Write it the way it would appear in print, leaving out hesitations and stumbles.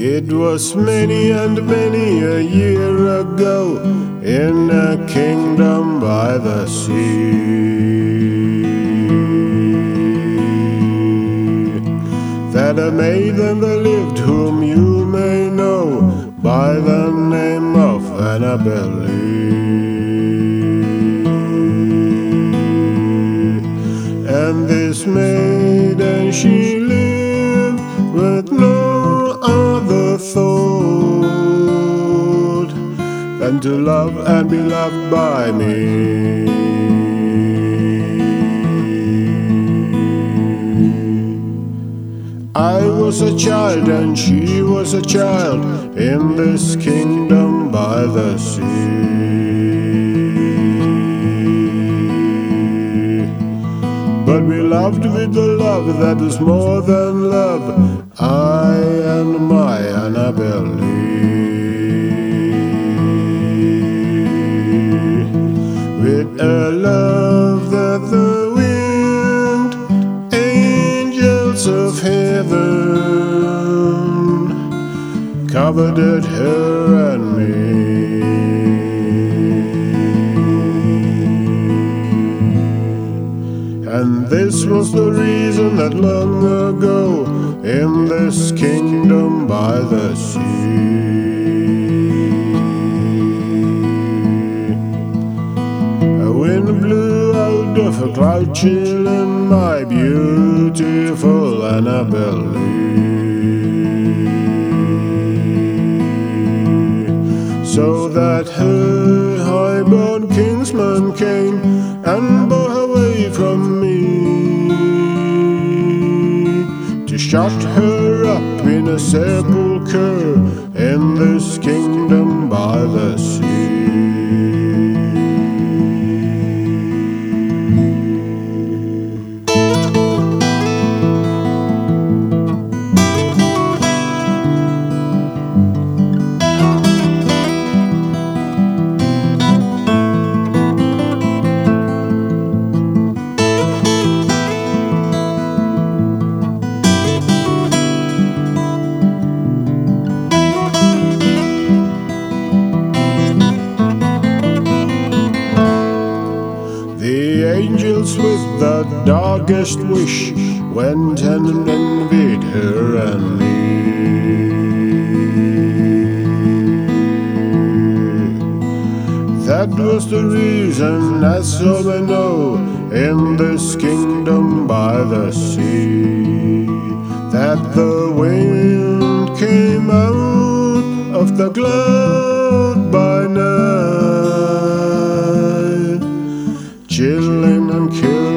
It was many and many a year ago in a kingdom by the sea that a maiden there lived whom you may know by the name of Annabelle Lee. And this maiden, she lived with no other thought than to love and be loved by me. I was a child and she was a child in this kingdom by the sea. But we loved with the love that was more than love, I and my Annabelle Lee. With a love that the wind, angels of heaven, coveted her and me. And this was the reason that long ago in this kingdom by the sea a wind blew out of a cloud, chilling my beautiful Annabelle Lee, so that her high-born kinsman came and bore her away from me, to shut her up in a sepulchre in this kingdom by the sea. The angels with the darkest wish went and envied her and me. That was the reason, as all I know, in this kingdom by the sea, that the wind came out of the cloud by night, chilling and killing